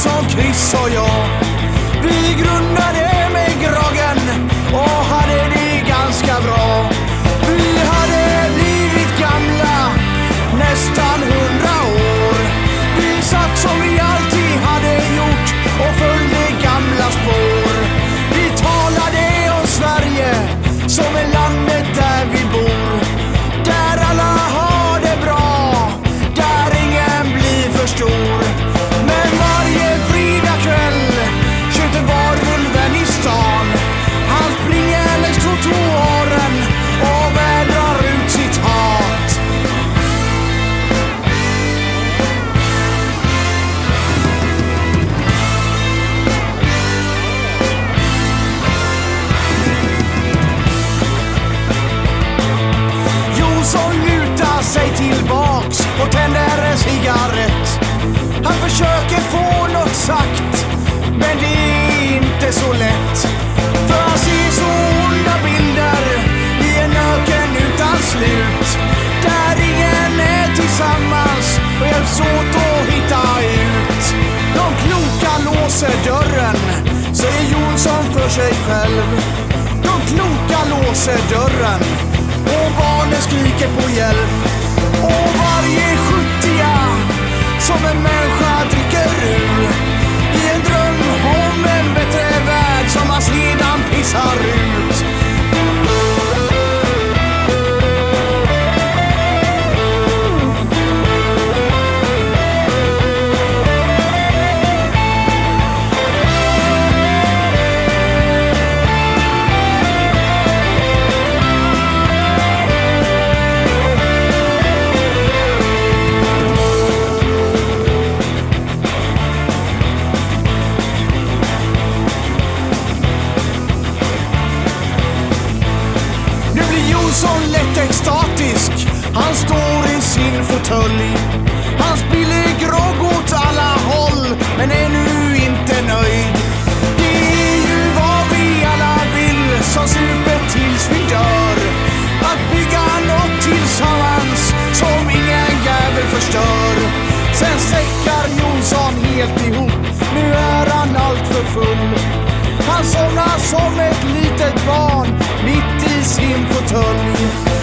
Jonsson, Chris och jag. Vi grundade med groggen och hade det ganska bra. Vi hade blivit gamla, nästan 100 år. Vi satt som vi alltid hade gjort och följde gamla spår. Vi talade om Sverige som är landet där vi bor. Där alla har det bra, där ingen blir för stor. Men varje fridagkväll skjuter varulven i stan. Han springer längs trottoaren och vädrar ut sitt hat. Jonsson lutar sig tillbaks och tänder en cigarett. Han försöker få något sagt, men det är inte så lätt. För han ser så onda bilder i en öken utan slut. Där ingen är tillsammans och hjälps åt att hitta ut. De kloka låser dörren, säger Jonsson för sig själv. De kloka låser dörren och barnen skriker på hjälp. Och varje 70 som en människa dricker ur i en dröm om en bättre värld som man sedan pissar ut. Jonsson lätt extatisk, han står i sin fåtölj. Han spiller grogg åt alla håll, men är nu inte nöjd. Det är ju vad vi alla vill, som super tills vi dör. Att bygga något tillsammans som ingen jävel förstör. Sen sträckar Jonsson helt ihop, nu är han allt för full. Han somnar som ett litet barn mitt i sin fåtölj.